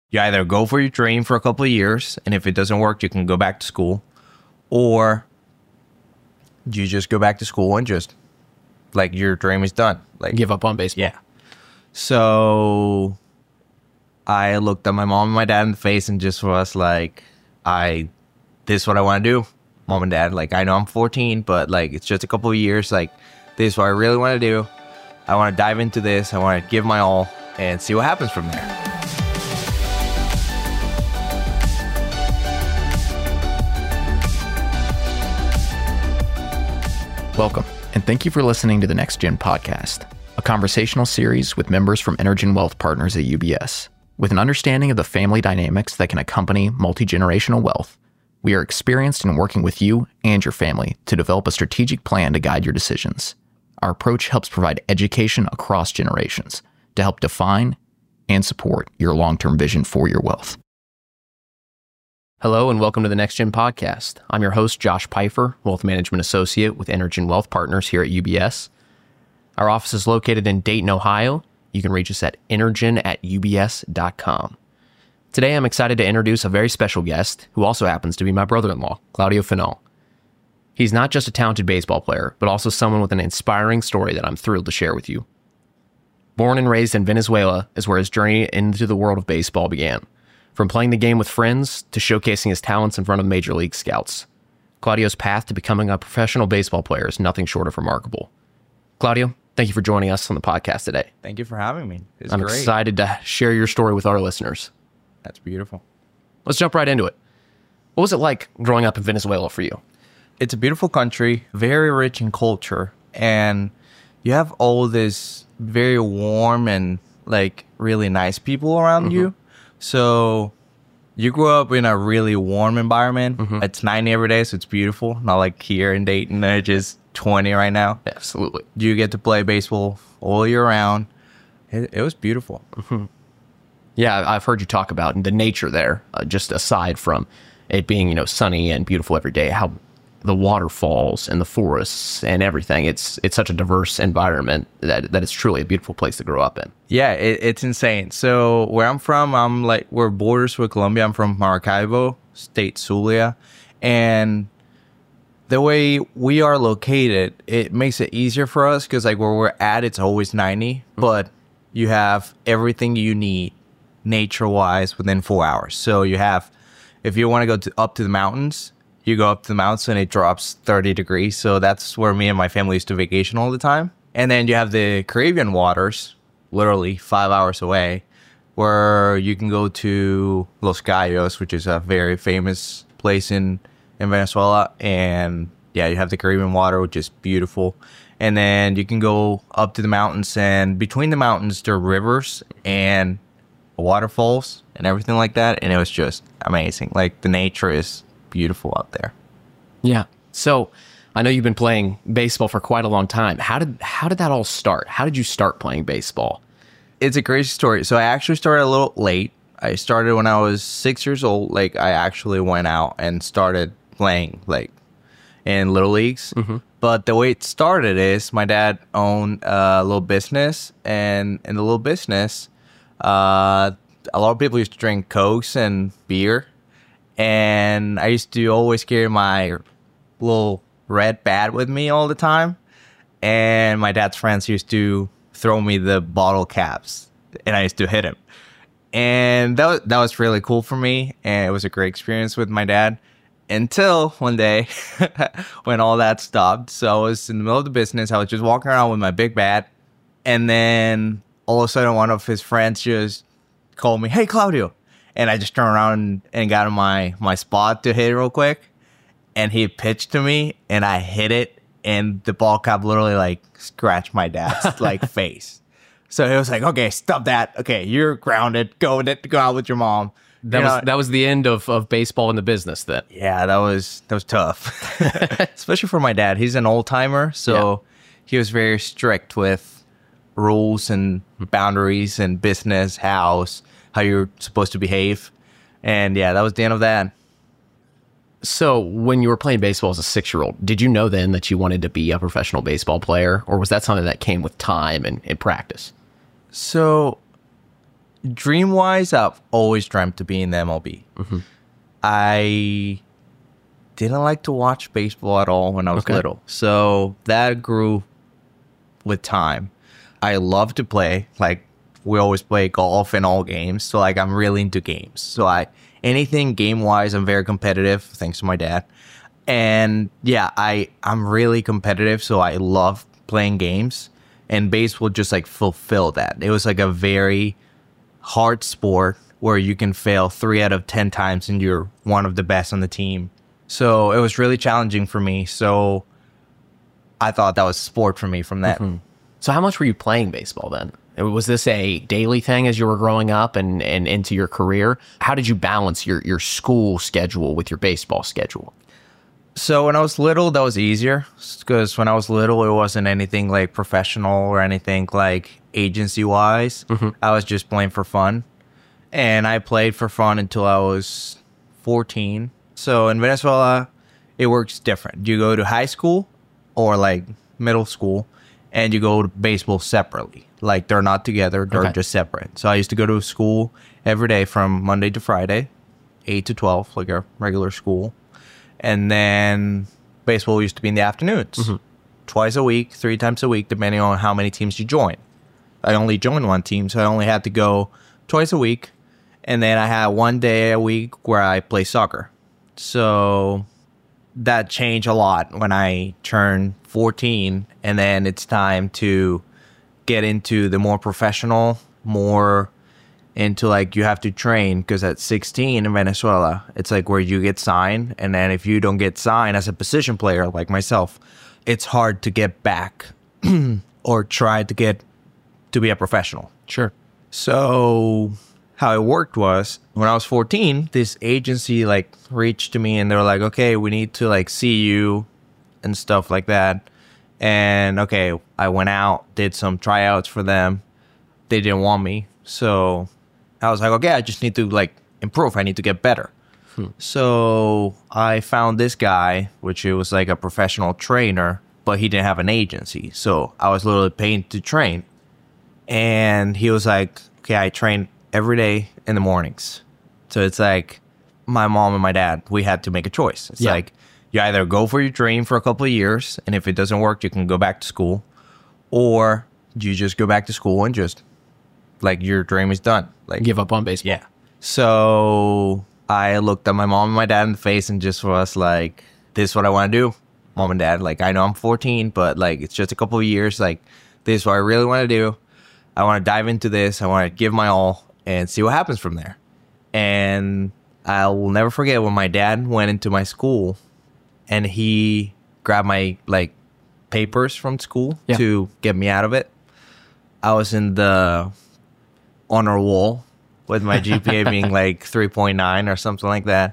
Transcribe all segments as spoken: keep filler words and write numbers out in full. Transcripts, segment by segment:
You either go for your dream for a couple of years, and if it doesn't work, you can go back to school, or you just go back to school and just, like, your dream is done. Like, give up on baseball. Yeah. So I looked at my mom and my dad in the face and just was like, I, this is what I want to do, Mom and Dad. Like, I know I'm fourteen, but, like, it's just a couple of years. Like, this is what I really want to do. I want to dive into this. I want to give my all and see what happens from there. Welcome, and thank you for listening to the Next Gen Podcast, a conversational series with members from Energen Wealth Partners at U B S. With an understanding of the family dynamics that can accompany multi-generational wealth, we are experienced in working with you and your family to develop a strategic plan to guide your decisions. Our approach helps provide education across generations to help define and support your long-term vision for your wealth. Hello and welcome to the Next Gen Podcast. I'm your host, Josh Pfeiffer, Wealth Management Associate with Energen Wealth Partners here at U B S. Our office is located in Dayton, Ohio. You can reach us at energen at u b s dot com. Today, I'm excited to introduce a very special guest who also happens to be my brother-in-law, Claudio Finol. He's not just a talented baseball player, but also someone with an inspiring story that I'm thrilled to share with you. Born and raised in Venezuela is where his journey into the world of baseball began. From playing the game with friends to showcasing his talents in front of major league scouts, Claudio's path to becoming a professional baseball player is nothing short of remarkable. Claudio, thank you for joining us on the podcast today. Thank you for having me. It's I'm great. excited to share your story with our listeners. That's beautiful. Let's jump right into it. What was it like growing up in Venezuela for you? It's a beautiful country, very rich in culture, and you have all this very warm and, like, really nice people around mm-hmm. you. So you grew up in a really warm environment. Mm-hmm. It's ninety every day, so it's beautiful. Not like here in Dayton, it's just twenty right now. Absolutely. You get to play baseball all year round. It, it was beautiful. Mm-hmm. Yeah, I've heard you talk about the nature there, uh, just aside from it being, you know, sunny and beautiful every day, how the waterfalls and the forests and everything, it's it's such a diverse environment that, that it's truly a beautiful place to grow up in. Yeah, it, it's insane. So where I'm from, I'm like, we're borders with Colombia. I'm from Maracaibo, State Zulia. And the way we are located, it makes it easier for us because, like, where we're at, it's always ninety. Mm-hmm. But you have everything you need nature-wise within four hours. So you have, if you want to go to, up to the mountains, you go up to the mountains and it drops thirty degrees. So that's where me and my family used to vacation all the time. And then you have the Caribbean waters, literally five hours away, where you can go to Los Cayos, which is a very famous place in, in Venezuela. And yeah, you have the Caribbean water, which is beautiful. And then you can go up to the mountains, and between the mountains, there are rivers and waterfalls and everything like that. And it was just amazing. Like, the nature is beautiful out there. Yeah. So I know you've been playing baseball for quite a long time. How did how did that all start? How did you start playing baseball? It's a crazy story. So I actually started a little late. I started when I was six years old. Like, I actually went out and started playing, like, in little leagues. Mm-hmm. But the way it started is my dad owned a little business, and in the little business, uh, a lot of people used to drink Cokes and beer. And I used to always carry my little red bat with me all the time. And my dad's friends used to throw me the bottle caps, and I used to hit him. And that was, that was really cool for me. And it was a great experience with my dad until one day when all that stopped. So I was in the middle of the business. I was just walking around with my big bat. And then all of a sudden, one of his friends just called me, "Hey, Claudio." And I just turned around and got in my, my spot to hit it real quick. And he pitched to me, and I hit it, and the ball cap literally, like, scratched my dad's, like, face. So he was like, "Okay, stop that. Okay, you're grounded. Go with it. Go out with your mom." That you was know, that was the end of, of baseball in the business then. Yeah, that was that was tough. Especially for my dad. He's an old-timer, so yeah. He was very strict with rules and boundaries and business, house, how you're supposed to behave. And yeah, that was the end of that. So when you were playing baseball as a six-year-old, did you know then that you wanted to be a professional baseball player, or was that something that came with time and, and practice? So Dream wise, I've always dreamt to be in the M L B. Mm-hmm. I didn't like to watch baseball at all when I was okay. little. So that grew with time. I love to play. Like, we always play golf in all games. So, like, I'm really into games. So, I anything game-wise, I'm very competitive, thanks to my dad. And, yeah, I, I'm really competitive, so I love playing games. And baseball just, like, fulfilled that. It was, like, a very hard sport where you can fail three out of ten times and you're one of the best on the team. So it was really challenging for me. So I thought that was sport for me from that. Mm-hmm. So how much were you playing baseball then? Was this a daily thing as you were growing up and, and into your career? How did you balance your, your school schedule with your baseball schedule? So when I was little, that was easier because when I was little, it wasn't anything like professional or anything like agency-wise. Mm-hmm. I was just playing for fun. And I played for fun until I was fourteen. So in Venezuela, it works different. You go to high school or like middle school and you go to baseball separately. Like they're not together, they're okay. just separate. So I used to go to school every day from Monday to Friday, eight to twelve, like a regular school. And then baseball used to be in the afternoons, mm-hmm. twice a week, three times a week, depending on how many teams you join. I only joined one team, so I only had to go twice a week. And then I had one day a week where I play soccer. So that changed a lot when I turned fourteen. And then it's time to get into the more professional, more into like you have to train. Because at sixteen in Venezuela, it's like where you get signed. And then if you don't get signed as a position player like myself, it's hard to get back or try to get to be a professional. Sure. So how it worked was when I was fourteen, this agency like reached to me and they were like, okay, we need to like see you and stuff like that. And okay, I went out, did some tryouts for them. They didn't want me. So I was like, okay, I just need to like improve. I need to get better. Hmm. So I found this guy, which it was like a professional trainer, but he didn't have an agency. So I was literally paid to train. And he was like, okay, I train every day in the mornings. So it's like my mom and my dad, we had to make a choice. It's yeah. like you either go for your dream for a couple of years, and if it doesn't work, you can go back to school, or you just go back to school and just like your dream is done. Like give up on baseball. Yeah. So I looked at my mom and my dad in the face and just was like, this is what I want to do. Mom and dad, like I know I'm fourteen, but like it's just a couple of years. Like this is what I really want to do. I want to dive into this. I want to give my all and see what happens from there. And I will never forget when my dad went into my school and he grabbed my like papers from school yeah. to get me out of it. I was in the honor wall with my G P A being like three point nine or something like that.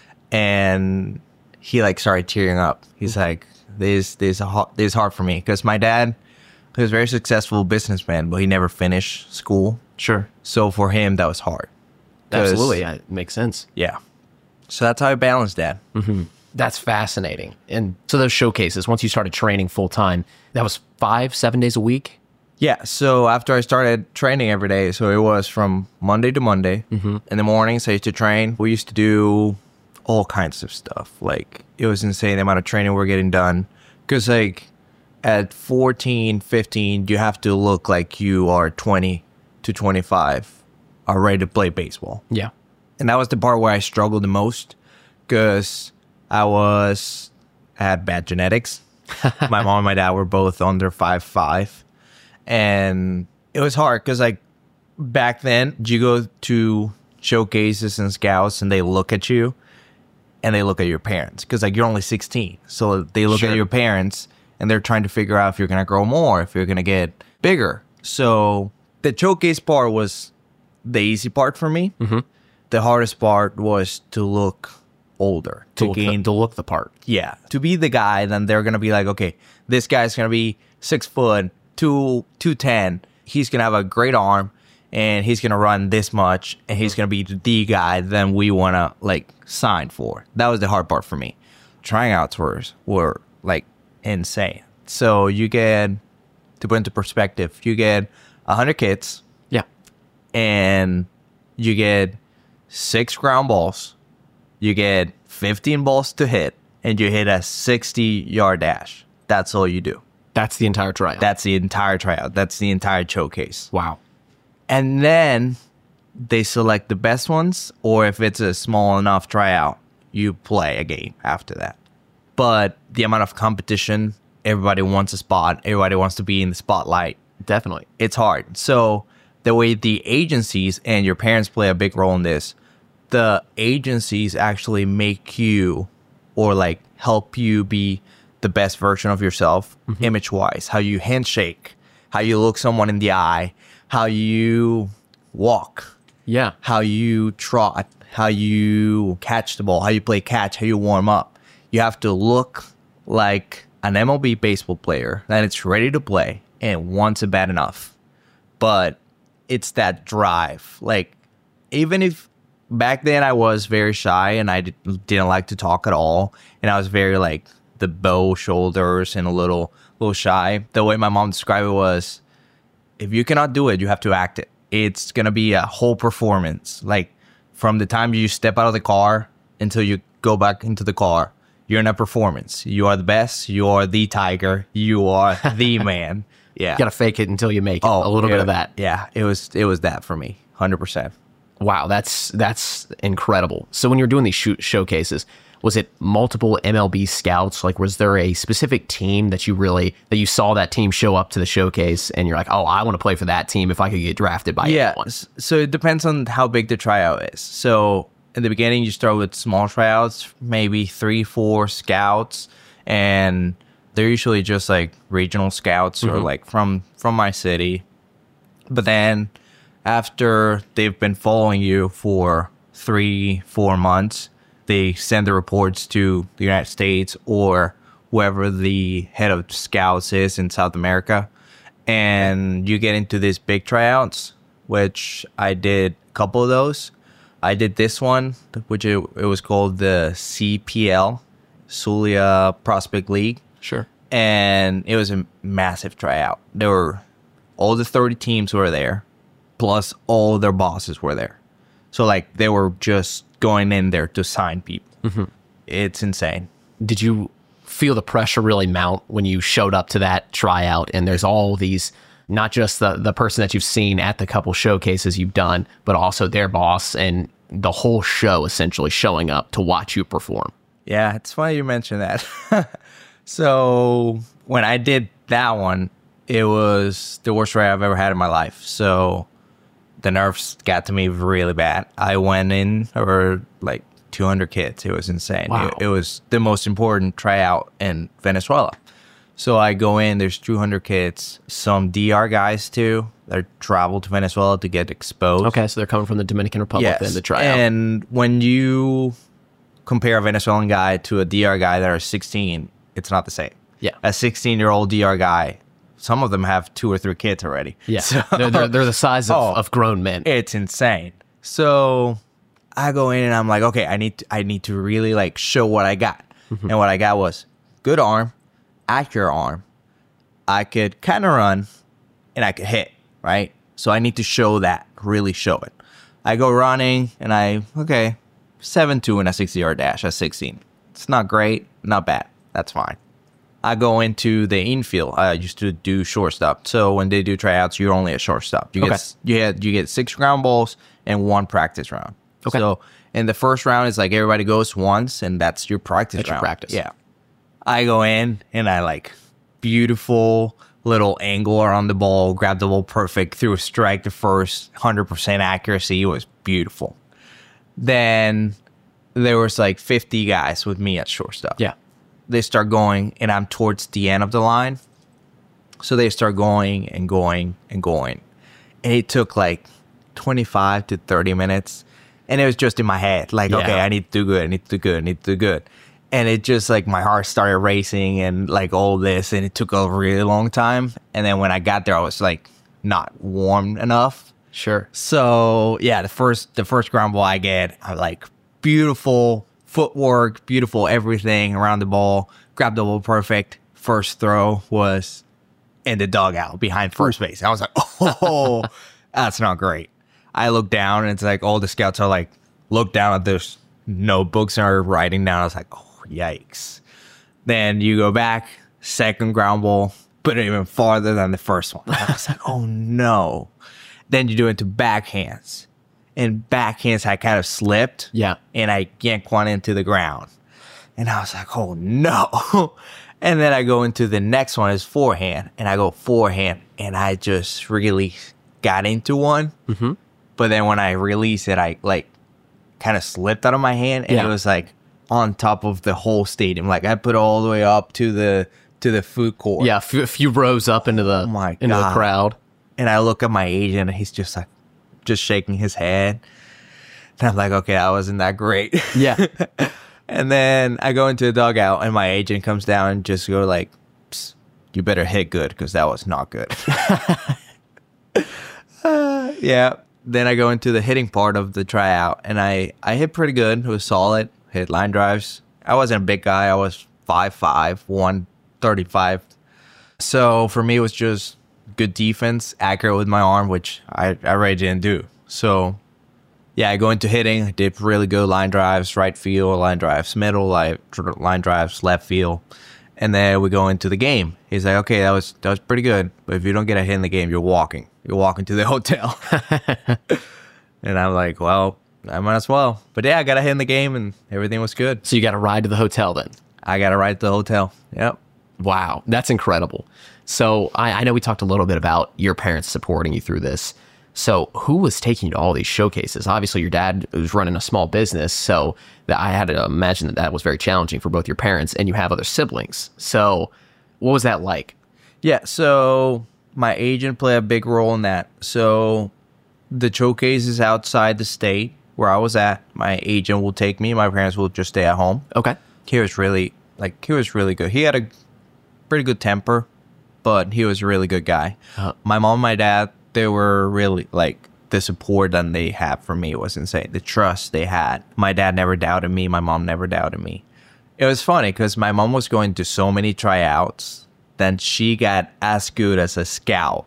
And he like started tearing up. He's like, this, this, this is hard for me. Because my dad, he was a very successful businessman, but he never finished school. Sure. So for him, that was hard. Absolutely. Yeah, it makes sense. Yeah. So that's how I balanced that. Mm-hmm. That's fascinating. And so those showcases, once you started training full time, that was five, seven days a week? Yeah. So after I started training every day, so it was from Monday to Monday. Mm-hmm. In the mornings, I used to train. We used to do all kinds of stuff. Like, it was insane the amount of training we're getting done. Because, like, at fourteen, fifteen, you have to look like you are twenty to twenty-five, are ready to play baseball. Yeah. And that was the part where I struggled the most because I was, I had bad genetics. My mom and my dad were both under five five. And it was hard because, like, back then, you go to showcases and scouts and they look at you and they look at your parents because, like, you're only sixteen. So they look sure. at your parents and they're trying to figure out if you're going to grow more, if you're going to get bigger. So the showcase part was the easy part for me. Mm-hmm. The hardest part was to look older. To, to, look gain, the, to look the part. Yeah. To be the guy, then they're going to be like, okay, this guy's going to be six foot, two, two ten. He's going to have a great arm, and he's going to run this much, and he's going to be the guy then we want to, like, sign for. That was the hard part for me. Tryouts were, were like, insane. So you get, to put into perspective, you get one hundred kids. Yeah. and you get six ground balls, you get fifteen balls to hit, and you hit a sixty yard dash. That's all you do. That's the entire tryout. That's the entire tryout. That's the entire showcase. Wow. And then they select the best ones, or if it's a small enough tryout, you play a game after that. But the amount of competition, everybody wants a spot, everybody wants to be in the spotlight. Definitely. It's hard. So the way the agencies and your parents play a big role in this, the agencies actually make you or like help you be the best version of yourself, mm-hmm. image-wise, how you handshake, how you look someone in the eye, how you walk, yeah, how you trot, how you catch the ball, how you play catch, how you warm up. You have to look like an M L B baseball player that it's ready to play and wants it bad enough. But it's that drive. Like, even if back then I was very shy and I did, didn't like to talk at all, and I was very like the bow shoulders and a little little shy, the way my mom described it was, if you cannot do it, you have to act it. It's gonna be a whole performance. Like, from the time you step out of the car until you go back into the car, you're in a performance. You are the best. You are the tiger. You are the man. Yeah, you gotta fake it until you make it. Oh, a little it, bit of that. Yeah, it was it was that for me, one hundred percent. Wow, that's that's incredible. So when you're doing these shoot showcases, was it multiple M L B scouts? Like, was there a specific team that you really, that you saw that team show up to the showcase and you're like, oh, I want to play for that team if I could get drafted by yeah, anyone? So it depends on how big the tryout is. So in the beginning, you start with small tryouts, maybe three, four scouts, and they're usually just like regional scouts mm-hmm. or like from, from my city. But then after they've been following you for three, four months, they send the reports to the United States or whoever the head of scouts is in South America. And you get into these big tryouts, which I did a couple of those. I did this one, which it, it was called the C P L, Zulia Prospect League. Sure. And it was a massive tryout. There were all the thirty teams were there, plus all their bosses were there. So like they were just going in there to sign people. Mm-hmm. It's insane. Did you feel the pressure really mount when you showed up to that tryout and there's all these, not just the, the person that you've seen at the couple showcases you've done, but also their boss and the whole show essentially showing up to watch you perform? Yeah, it's funny you mentioned that. So when I did that one, it was the worst tryout I've ever had in my life. So the nerves got to me really bad. I went in, there were like two hundred kids. It was insane. Wow. It, it was the most important tryout in Venezuela. So I go in, there's two hundred kids, some D R guys too. They travel to Venezuela to get exposed. Okay, so they're coming from the Dominican Republic yes. then to try out. And when you compare a Venezuelan guy to a D R guy that are sixteen, it's not the same. Yeah. A sixteen-year-old D R guy, some of them have two or three kids already. Yeah, so, they're, they're, they're the size of, oh, of grown men. It's insane. So I go in and I'm like, okay, I need to, I need to really like show what I got. Mm-hmm. And what I got was good arm, accurate arm. I could kind of run and I could hit, right? So I need to show that, really show it. I go running and I, okay, seven two in a sixty-yard dash at sixteen. It's not great, not bad. That's fine. I go into the infield. I used to do shortstop. So when they do tryouts, you're only a shortstop. You okay. get you get you get six ground balls and one practice round. Okay. So in the first round, it's like everybody goes once, and that's your practice that's round. Your practice. Yeah. I go in and I like beautiful little angle around the ball, grab the ball perfect, threw a strike to first, one hundred percent accuracy. It was beautiful. Then there was like fifty guys with me at shortstop. Yeah. They start going, and I'm towards the end of the line. So they start going and going and going. And it took like twenty-five to thirty minutes. And it was just in my head. Like, yeah. okay, I need to do good. I need to do good. I need to do good. And it just like my heart started racing and like all this. And it took a really long time. And then when I got there, I was like not warm enough. Sure. So yeah, the first the first ground ball I get, I like beautiful footwork, beautiful everything around the ball, grabbed the ball perfect. First throw was in the dugout behind first base. I was like, oh, that's not great. I look down and it's like all the scouts are like, look down at their notebooks and are writing down. I was like, oh, yikes. Then you go back, second ground ball, put it even farther than the first one. I was like, oh no. Then you do it to backhands. And backhands, I kind of slipped. Yeah. And I yanked one into the ground. And I was like, oh no. And then I go into the next one is forehand. And I go forehand. And I just really got into one. Mm-hmm. But then when I released it, I like kind of slipped out of my hand. And yeah. it was like on top of the whole stadium. Like I put it all the way up to the to the food court. Yeah, a few, a few rows up into the, oh my into God. the crowd. And I look at my agent and he's just like, just shaking his head. And I'm like, okay, that wasn't that great. Yeah. And then I go into the dugout and my agent comes down and just go like, psst, you better hit good because that was not good. uh, yeah. Then I go into the hitting part of the tryout and I, I hit pretty good. It was solid. Hit line drives. I wasn't a big guy. I was five five, one thirty-five. So for me, it was just good defense, accurate with my arm, which I, I really didn't do. So yeah, I go into hitting. I did really good line drives, right field, line drives, middle, line, line drives, left field. And then we go into the game. He's like, okay, that was that was pretty good. But if you don't get a hit in the game, you're walking. You're walking to the hotel. And I'm like, well, I might as well. But yeah, I got a hit in the game and everything was good. So you got a ride to the hotel then? I got a ride to the hotel. Yep. Wow, that's incredible. So I, I know we talked a little bit about your parents supporting you through this. So who was taking you to all these showcases? Obviously, your dad was running a small business, so that I had to imagine that that was very challenging for both your parents, and you have other siblings. So what was that like? Yeah, so my agent played a big role in that. So the showcases outside the state where I was at, my agent will take me. My parents will just stay at home. Okay. He was really, like, he was really good. He had a pretty good temper, but he was a really good guy. Uh-huh. My mom and my dad, they were really, like, the support that they had for me was insane. The trust they had. My dad never doubted me. My mom never doubted me. It was funny because my mom was going to so many tryouts. Then she got as good as a scout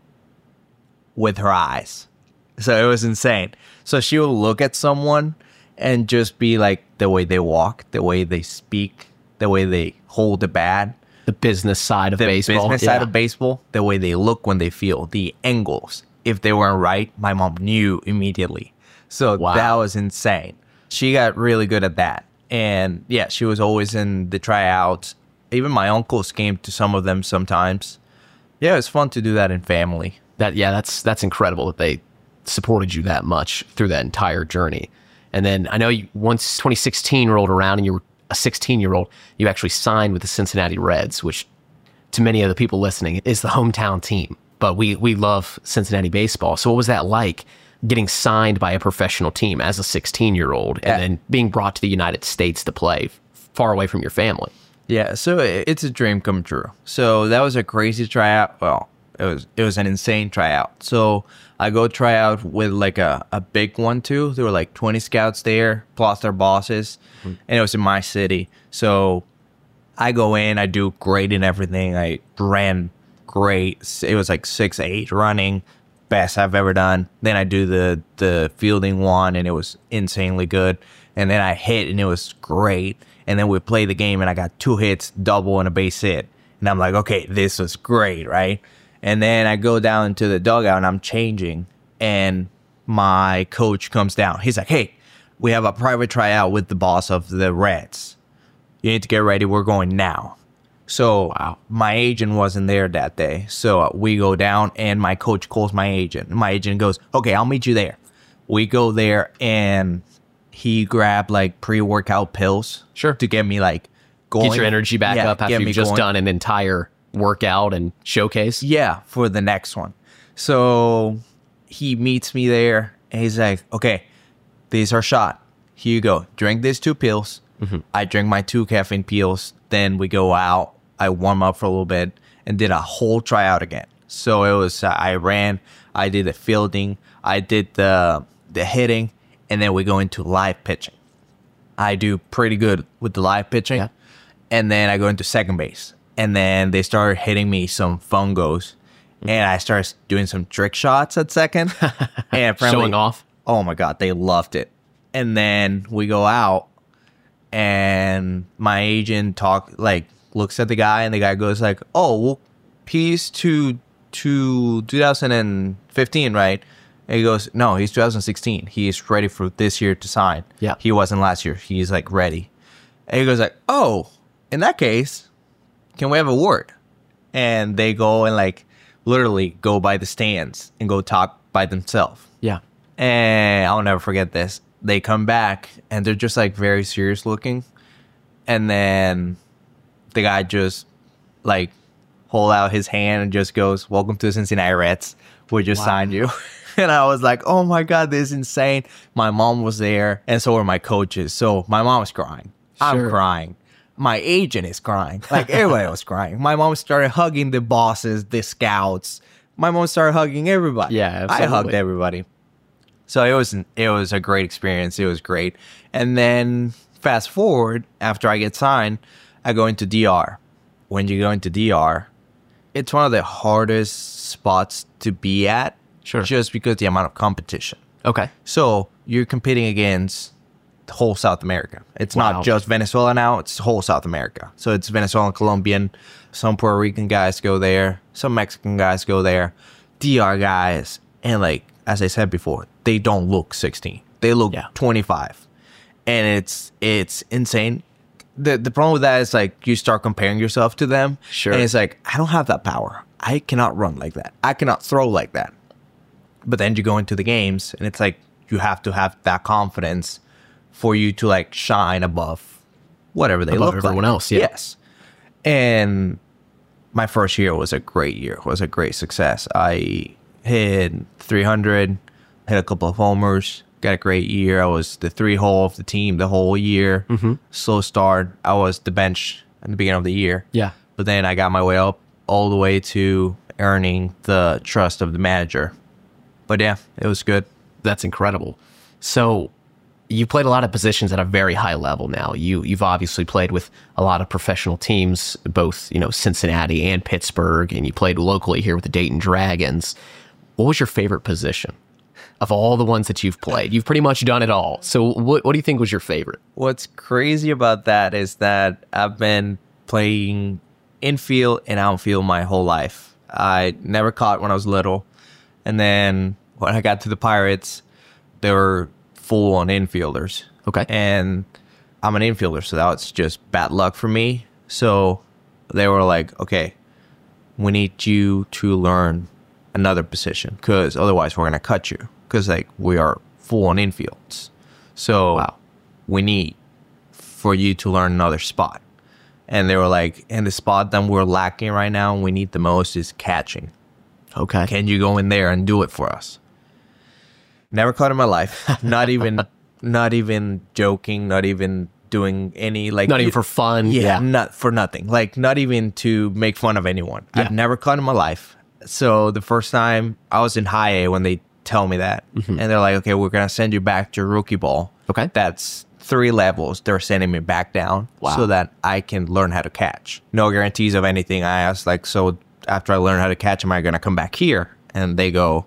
with her eyes. So it was insane. So she will look at someone and just be like the way they walk, the way they speak, the way they hold the bat. The business side of the baseball. The business yeah. side of baseball, the way they look when they feel, the angles. If they weren't right, my mom knew immediately. So wow. that was insane. She got really good at that. And yeah, she was always in the tryouts. Even my uncles came to some of them sometimes. Yeah, it was fun to do that in family. That yeah, that's that's incredible that they supported you that much through that entire journey. And then I know you, once twenty sixteen rolled around and you were a sixteen-year-old, you actually signed with the Cincinnati Reds, which to many of the people listening is the hometown team. But we we love Cincinnati baseball. So what was that like, getting signed by a professional team as a sixteen-year-old and yeah. then being brought to the United States to play far away from your family? Yeah, so it's a dream come true. So that was a crazy tryout. Well, it was it was an insane tryout. So I go try out with like a, a big one too. There were like twenty scouts there, plus their bosses. Mm-hmm. And it was in my city. So I go in, I do great in everything. I ran great. It was like six eight running, best I've ever done. Then I do the, the fielding one and it was insanely good. And then I hit and it was great. And then we play the game and I got two hits, double and a base hit. And I'm like, okay, this was great, right? And then I go down into the dugout and I'm changing. And my coach comes down. He's like, hey, we have a private tryout with the boss of the Reds. You need to get ready. We're going now. So wow. My agent wasn't there that day. So we go down and my coach calls my agent. My agent goes, okay, I'll meet you there. We go there and he grabbed like pre-workout pills. Sure. To get me like going. Get your energy back yeah, up after you've just going. done an entire workout and showcase. Yeah, for the next one. So he meets me there and he's like, okay, these are shot. Here you go. Drink these two pills. Mm-hmm. I drink my two caffeine pills. Then we go out. I warm up for a little bit and did a whole tryout again. So it was, uh, I ran, I did the fielding, I did the the hitting, and then we go into live pitching. I do pretty good with the live pitching. Yeah. And then I go into second base. And then they started hitting me some fungos. Mm-hmm. And I started doing some trick shots at second. And showing off? Oh my God, they loved it. And then we go out, and my agent talk like looks at the guy, and the guy goes like, "Oh, well, he's to to two thousand fifteen, right?" And he goes, "No, he's two thousand sixteen. He's ready for this year to sign. Yeah, he wasn't last year. He's like ready." And he goes like, "Oh, in that case, can we have a word?" And they go and like literally go by the stands and go talk by themselves. Yeah. And I'll never forget this. They come back and they're just like very serious looking. And then the guy just like hold out his hand and just goes, "Welcome to the Cincinnati Reds. We just Wow. signed you." And I was like, "Oh my God, this is insane." My mom was there, and so were my coaches. So my mom was crying. I'm Sure. crying. My agent is crying. Like everybody was crying. My mom started hugging the bosses, the scouts. My mom started hugging everybody. Yeah, I hugged absolutely. everybody. So it was it was a great experience. It was great. And then fast forward, after I get signed, I go into D R. When you go into D R, it's one of the hardest spots to be at. Sure. Just because the amount of competition. Okay. So you're competing against the whole South America. It's Wow. not just Venezuela now, it's whole South America. So it's Venezuelan, Colombian, some Puerto Rican guys go there, some Mexican guys go there, D R guys. And like, as I said before, they don't look sixteen. They look Yeah. twenty-five. And it's it's insane. The the problem with that is like you start comparing yourself to them. Sure. And it's like, I don't have that power. I cannot run like that. I cannot throw like that. But then you go into the games and it's like you have to have that confidence for you to like shine above whatever they Above look everyone like. else, yeah. Yes. And my first year was a great year. Was a great success. I hit three hundred, hit a couple of homers, got a great year. I was the three hole of the team the whole year. Mm-hmm. Slow start. I was the bench at the beginning of the year. Yeah. But then I got my way up all the way to earning the trust of the manager. But yeah, it was good. That's incredible. So you played a lot of positions at a very high level now. You, you've obviously played with a lot of professional teams, both, you know, Cincinnati and Pittsburgh, and you played locally here with the Dayton Dragons. What was your favorite position of all the ones that you've played? You've pretty much done it all. So what, what do you think was your favorite? What's crazy about that is that I've been playing infield and outfield my whole life. I never caught when I was little. And then when I got to the Pirates, they were full on infielders. Okay. And I'm an infielder, so that was just bad luck for me. So they were like, okay, we need you to learn another position because otherwise we're going to cut you because like we are full on infields. So Wow. we need for you to learn another spot. And they were like, and the spot that we're lacking right now and we need the most is catching. Okay. Can you go in there and do it for us? Never caught in my life. Not even, not even joking. Not even doing any like. Not even for fun. Yeah, Yeah. not for nothing. Like not even to make fun of anyone. Yeah. I've never caught in my life. So the first time I was in high A when they tell me that, and they're like, "Okay, we're gonna send you back to rookie ball." Okay. That's three levels. They're sending me back down Wow. so that I can learn how to catch. No guarantees of anything. I asked like, so after I learn how to catch, am I gonna come back here? And they go,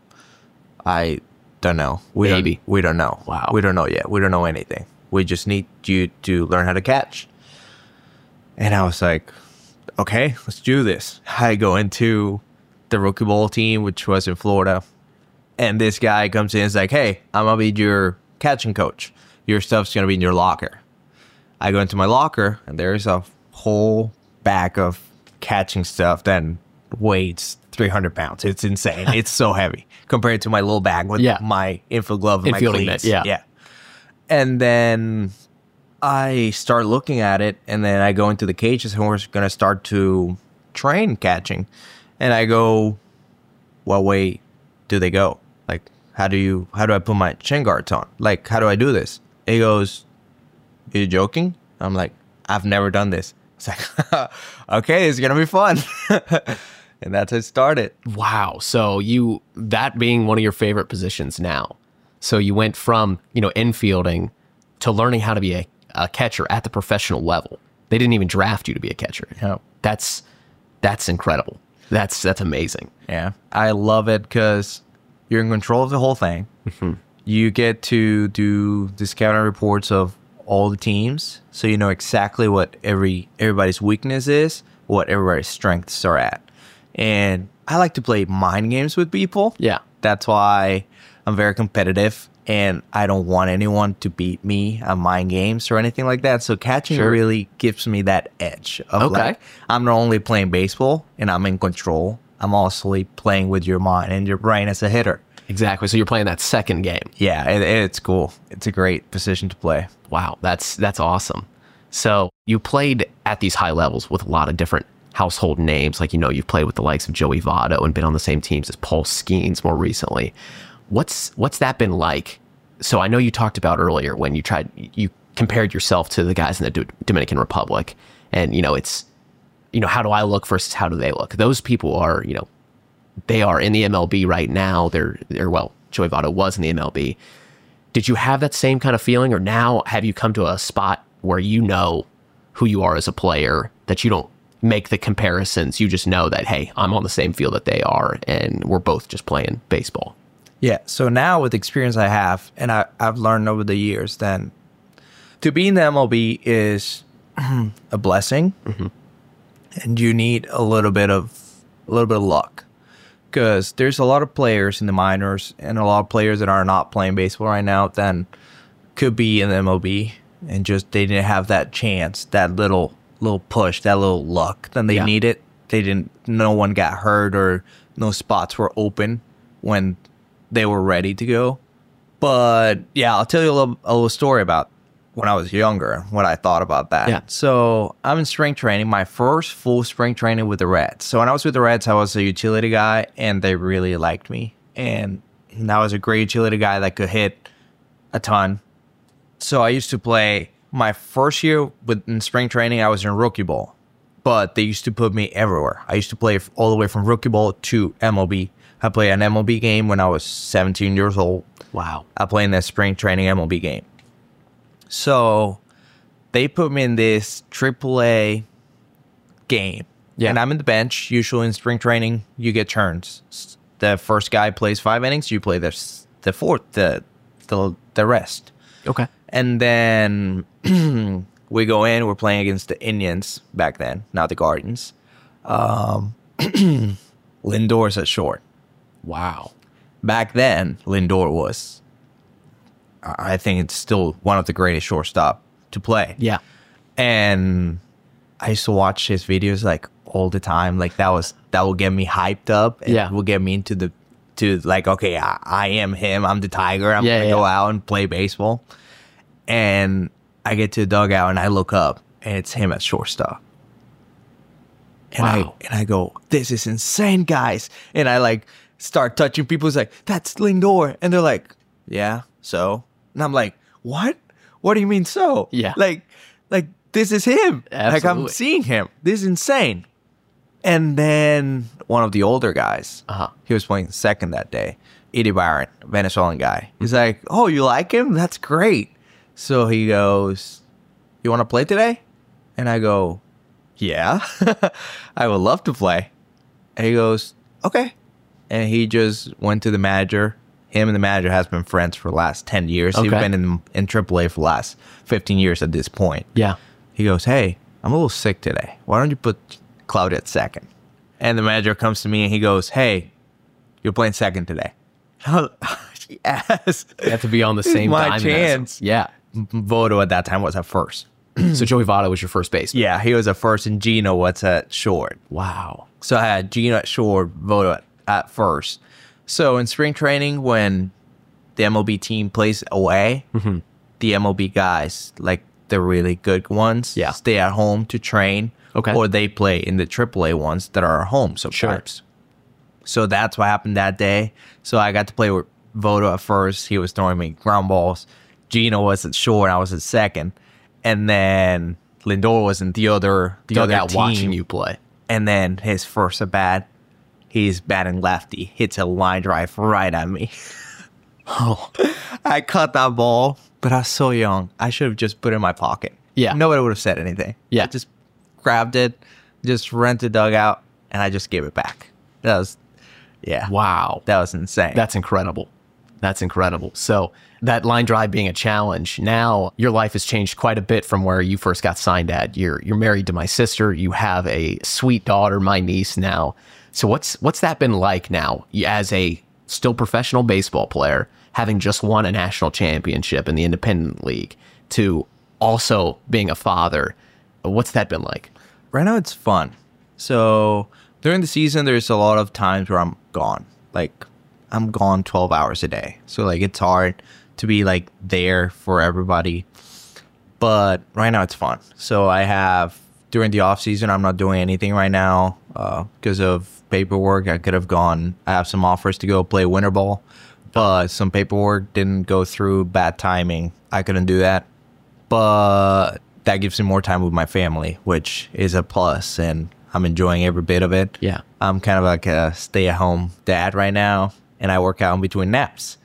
I don't know. We Maybe. don't, we don't know. Wow. We don't know yet. We don't know anything. We just need you to learn how to catch. And I was like, okay, let's do this. I go into the rookie ball team, which was in Florida. And this guy comes in and is like, hey, I'm going to be your catching coach. Your stuff's going to be in your locker. I go into my locker, and there's a whole bag of catching stuff that weighs three hundred pounds. It's insane. It's so heavy compared to my little bag with Yeah. my infield glove and my Infielding cleats. mitt, yeah. Yeah. And then I start looking at it, and then I go into the cages, and we're going to start to train catching. And I go, well, wait, do they go? Like, how do you, how do I put my chin guards on? Like, how do I do this? He goes, are you joking? I'm like, I've never done this. It's like, okay, it's going to be fun. And that's how it started. Wow. So you, that being one of your favorite positions now. So you went from, you know, infielding to learning how to be a, a catcher at the professional level. They didn't even draft you to be a catcher. No. That's, that's incredible. That's, that's amazing. Yeah. I love it because you're in control of the whole thing. Mm-hmm. you get to do the scouting reports of all the teams, so you know exactly what every everybody's weakness is, what everybody's strengths are at. And I like to play mind games with people. Yeah. That's why I'm very competitive, and I don't want anyone to beat me on mind games or anything like that. So catching Sure. really gives me that edge of Okay. like, I'm not only playing baseball and I'm in control, I'm also playing with your mind and your brain as a hitter. Exactly. So you're playing that second game. Yeah, it, it's cool. It's a great position to play. Wow, that's that's awesome. So you played at these high levels with a lot of different household names. Like, you know, you've played with the likes of Joey Votto and been on the same teams as Paul Skeens more recently. What's what's that been like? So I know you talked about earlier when you tried, you compared yourself to the guys in the D- Dominican Republic, and you know, it's, you know, how do I look versus how do they look? Those people are, you know, they are in the M L B right now. They're they're well, Joey Votto was in the M L B. Did you have that same kind of feeling, or now have you come to a spot where you know who you are as a player, that you don't make the comparisons? You just know that, hey, I'm on the same field that they are, and we're both just playing baseball. Yeah. So now with the experience I have, and I, I've learned over the years, then to be in the M L B is a blessing, mm-hmm. and you need a little bit of a little bit of luck, because there's a lot of players in the minors and a lot of players that are not playing baseball right now then could be in the M L B and just they didn't have that chance, that little little push, that little luck. Then they Yeah. needed. They didn't. No one got hurt or no spots were open when they were ready to go. But yeah, I'll tell you a little, a little story about when I was younger, what I thought about that. Yeah. So I'm in spring training, my first full spring training with the Reds. So when I was with the Reds, I was a utility guy, and they really liked me. And I was a great utility guy that could hit a ton. So I used to play my first year with in spring training, I was in rookie ball. But they used to put me everywhere. I used to play all the way from rookie ball to M L B. I played an M L B game when I was seventeen years old. Wow. I played in that spring training M L B game. So they put me in this triple A game. Yeah. And I'm in the bench. Usually in spring training, you get turns. The first guy plays five innings. You play the, the fourth, the, the, the rest. Okay. And then we go in. We're playing against the Indians back then, not the Guardians. Um, Lindor's at short. Wow. Back then, Lindor was, I think it's still one of the greatest shortstop to play. Yeah. And I used to watch his videos like all the time. Like that was, that will get me hyped up. And Yeah. will get me into the, to like, okay, I, I am him. I'm the Tiger. I'm Yeah, going to yeah. go out and play baseball. And I get to the dugout and I look up and it's him at shortstop. And Wow. I, and I go, this is insane, guys. And I like start touching people. It's like, that's Lindor. And they're like, yeah, so? And I'm like, what? What do you mean so? Yeah. Like, like this is him. Like I'm Absolutely. seeing him. This is insane. And then one of the older guys, Uh-huh. he was playing second that day, Eddie Byron, Venezuelan guy. He's like, oh, you like him? That's great. So he goes, you want to play today? And I go, yeah, I would love to play. And he goes, okay. And he just went to the manager. Him and the manager has been friends for the last ten years. He's Okay. been in, in triple A for the last fifteen years at this point. Yeah. He goes, hey, I'm a little sick today. Why don't you put Claudia at second? And the manager comes to me and he goes, hey, you're playing second today. Yes. You have to be on the This is same my diamond as him. chance. Yeah. Voto at that time was at first. So Joey Votto was your first base. Yeah, he was at first, and Gino was at short. Wow. So I had Gino at short, Voto at, at first. So in spring training, when the M L B team plays away, Mm-hmm. the M L B guys, like the really good ones, Yeah. stay at home to train. Okay. Or they play in the triple A ones that are at home sometimes. So that's what happened that day. So I got to play with Voto at first. He was throwing me ground balls. Gino was at short. I was at second. And then Lindor was in the other, the Dug other out team. watching you play. And then his first at bat, he's batting lefty, hits a line drive right at me. Oh. I caught that ball, but I was so young. I should have just put it in my pocket. Yeah. Nobody would have said anything. Yeah. I just grabbed it, just ran to the dugout, and I just gave it back. That was, yeah. Wow. That was insane. That's incredible. That's incredible. So that line drive being a challenge, now your life has changed quite a bit from where you first got signed at. You're you're married to my sister. You have a sweet daughter, my niece now. So what's what's that been like now as a still professional baseball player, having just won a national championship in the independent league, to also being a father? What's that been like? Right now it's fun. So during the season, there's a lot of times where I'm gone. Like I'm gone twelve hours a day. So like it's hard to be like there for everybody. But right now it's fun. So I have, during the off season, I'm not doing anything right now uh, because of paperwork. I could have gone, I have some offers to go play winter ball, but some paperwork didn't go through, bad timing. I couldn't do that. But that gives me more time with my family, which is a plus, and I'm enjoying every bit of it. Yeah. I'm kind of like a stay-at-home dad right now, and I work out in between naps.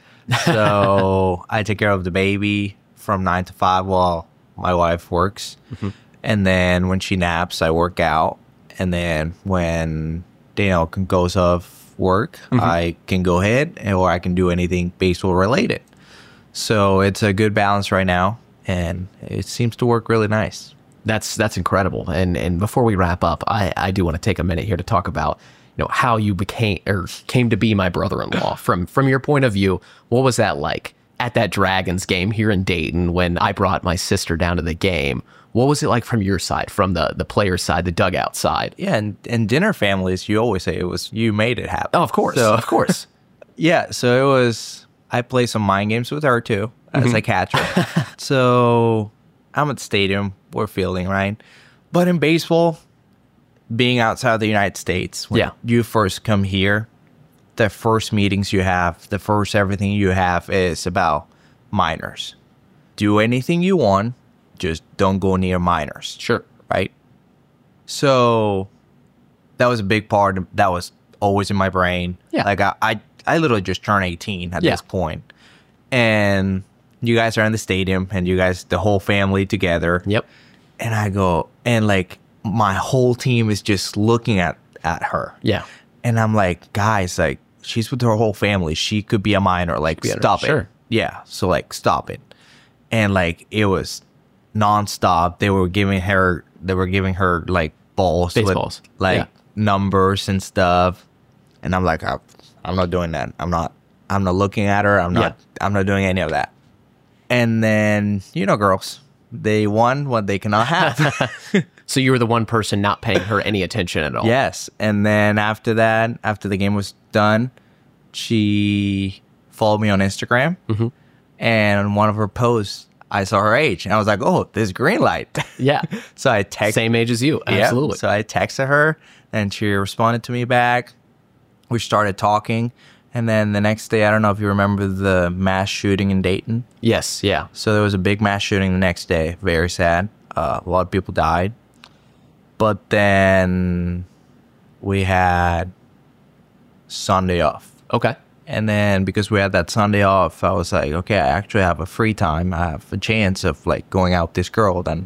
So I take care of the baby from nine to five while my wife works. Mm-hmm. And then when she naps, I work out. And then when Daniel goes off work, mm-hmm. I can go ahead, or I can do anything baseball related. So it's a good balance right now, and it seems to work really nice. That's that's incredible. And and before we wrap up, I, I do want to take a minute here to talk about, you know, how you became or came to be my brother-in-law. From from your point of view, what was that like at that Dragons game here in Dayton when I brought my sister down to the game? What was it like from your side, from the the player side, the dugout side? Yeah, and, and dinner families, you always say it was you made it happen. Oh, of course, so, of course. Yeah, so it was, I played some mind games with her too, as mm-hmm. a catcher. So I'm at the stadium, we're fielding, right? But in baseball, being outside of the United States, when yeah. you first come here, the first meetings you have, the first everything you have is about minors. Do anything you want, just don't go near minors. Sure. Right? So that was a big part. That was always in my brain. Yeah. Like I, I, I literally just turned eighteen at yeah. this point. And you guys are in the stadium, and you guys, the whole family together. Yep. And I go, and like my whole team is just looking at, at her. Yeah. And I'm like, guys, like she's with her whole family. She could be a minor. Like, stop it. Sure. Yeah. So like, stop it. And like, it was nonstop. They were giving her, they were giving her like balls, baseballs, with, like yeah. numbers and stuff. And I'm like, I, I'm not doing that. I'm not, I'm not looking at her. I'm not, yeah. I'm not doing any of that. And then, you know, girls, they won what they cannot have. So you were the one person not paying her any attention at all. Yes. And then after that, after the game was done, she followed me on Instagram. Mm-hmm. And on one of her posts, I saw her age. And I was like, oh, there's green light. Yeah. So I texted. Same age as you. Absolutely. Yeah. So I texted her, and she responded to me back. We started talking. And then the next day, I don't know if you remember the mass shooting in Dayton. Yes, yeah. So there was a big mass shooting the next day. Very sad. Uh, a lot of people died. But then we had Sunday off. Okay. And then because we had that Sunday off, I was like, okay, I actually have a free time. I have a chance of like going out with this girl that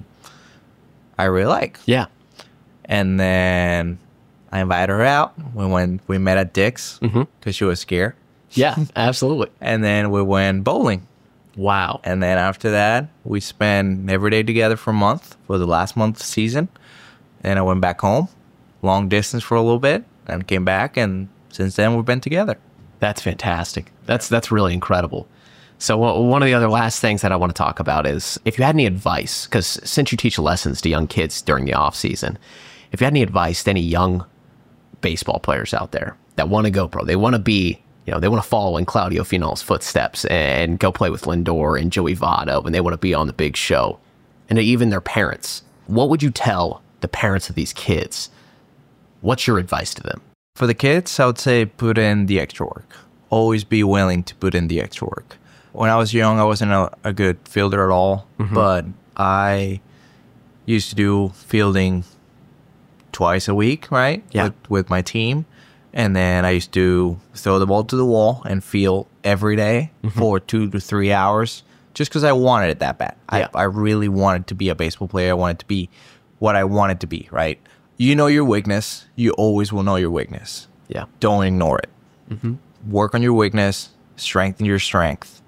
I really like. Yeah. And then I invited her out. We went, we met at Dick's because mm-hmm. she was scared. Yeah, absolutely. And then we went bowling. Wow. And then after that, we spent every day together for a month, for the last month of the season. And I went back home, long distance for a little bit, and came back. And since then, we've been together. That's fantastic. That's that's really incredible. So uh, one of the other last things that I want to talk about is if you had any advice, because since you teach lessons to young kids during the off season, if you had any advice to any young baseball players out there that want to go pro, they want to be, you know, they want to follow in Claudio Final's footsteps and go play with Lindor and Joey Votto, and they want to be on the big show, and even their parents, what would you tell the parents of these kids? What's your advice to them? For the kids, I would say put in the extra work. Always be willing to put in the extra work. When I was young, I wasn't a, a good fielder at all, mm-hmm. but I used to do fielding twice a week, right? Yeah. With, with my team. And then I used to throw the ball to the wall and field every day mm-hmm. for two to three hours just because I wanted it that bad. Yeah. I, I really wanted to be a baseball player. I wanted to be what I wanted to be, right? You know your weakness. You always will know your weakness. Yeah. Don't ignore it. Mm-hmm. Work on your weakness. strengthen your strength,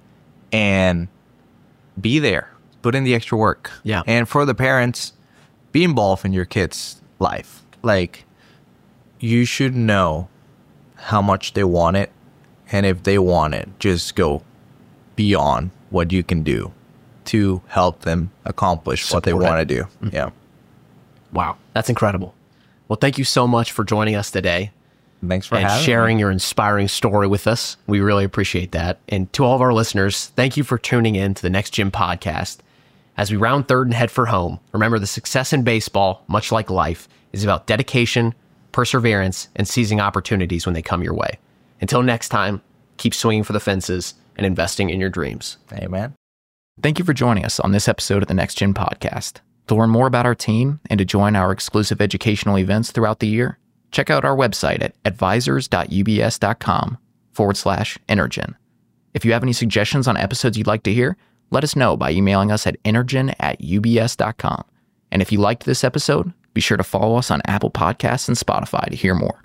and be there. Put in the extra work. Yeah. And for the parents, be involved in your kids' life. Like, you should know how much they want it. And if they want it, just go beyond what you can do to help them accomplish Support what they want to do. Mm-hmm. Yeah. Wow. That's incredible. Well, thank you so much for joining us today. Thanks for and having sharing me. your inspiring story with us. We really appreciate that. And to all of our listeners, thank you for tuning in to the Next Gym podcast. As we round third and head for home, remember the success in baseball, much like life, is about dedication, perseverance, and seizing opportunities when they come your way. Until next time, keep swinging for the fences and investing in your dreams. Amen. Thank you for joining us on this episode of the Next Gen Podcast. To learn more about our team and to join our exclusive educational events throughout the year, check out our website at advisors.ubs.com forward slash Energen. If you have any suggestions on episodes you'd like to hear, let us know by emailing us at energen at ubs.com. And if you liked this episode, be sure to follow us on Apple Podcasts and Spotify to hear more.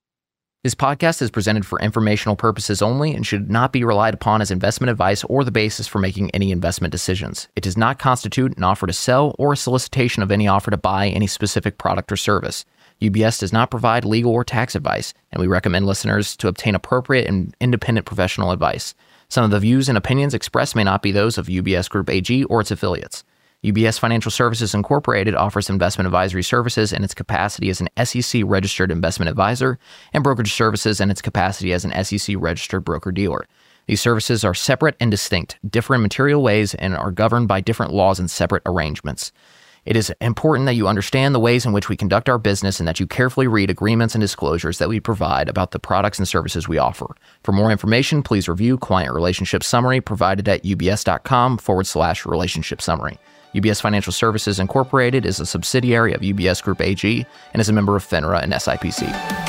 This podcast is presented for informational purposes only and should not be relied upon as investment advice or the basis for making any investment decisions. It does not constitute an offer to sell or a solicitation of any offer to buy any specific product or service. U B S does not provide legal or tax advice, and we recommend listeners to obtain appropriate and independent professional advice. Some of the views and opinions expressed may not be those of U B S Group A G or its affiliates. U B S Financial Services Incorporated offers investment advisory services in its capacity as an S E C-registered investment advisor and brokerage services in its capacity as an S E C-registered broker-dealer. These services are separate and distinct, differ in material ways, and are governed by different laws and separate arrangements. It is important that you understand the ways in which we conduct our business and that you carefully read agreements and disclosures that we provide about the products and services we offer. For more information, please review Client Relationship Summary provided at ubs.com forward slash relationship summary. U B S Financial Services Incorporated is a subsidiary of U B S Group A G and is a member of FINRA and S I P C.